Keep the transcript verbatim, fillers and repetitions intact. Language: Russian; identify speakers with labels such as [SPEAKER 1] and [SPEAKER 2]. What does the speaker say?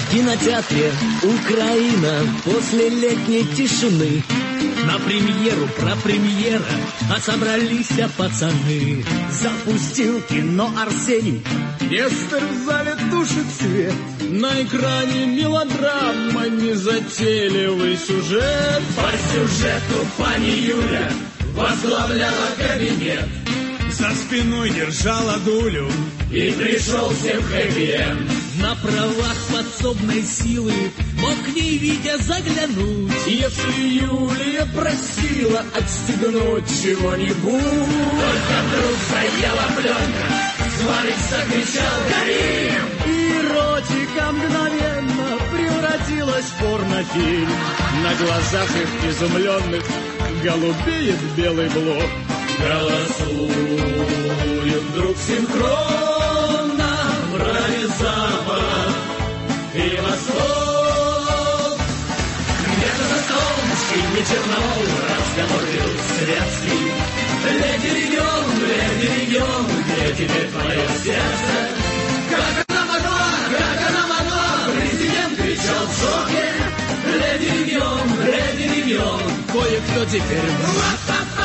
[SPEAKER 1] В кинотеатре «Украина» после летней тишины. На премьеру про премьера, а собрались пацаны. Запустил кино Арсений, Нестор в зале тушит свет. На экране мелодрама, незатейливый сюжет. По сюжету пани Юля возглавляла кабинет, за спиной держала дулю и пришелся в хэппи-энд. На правах подсобной силы мог к ней Витя заглянуть, если Юлия просила отстегнуть чего-нибудь. Только вдруг заела пленка, Славик закричал «Горим!» И эротика мгновенно превратилась в порнофильм. На глазах их изумленных голубеет белый блок. Голосуют вдруг синхронно правый Запад и Восток. Где-то за солнышками Чернов разговор вел светский. Леди регион, леди регион, где теперь твое сердце? Как она могла, как она могла, президент кричал в шоке. Леди регион, леди регион, кое-кто теперь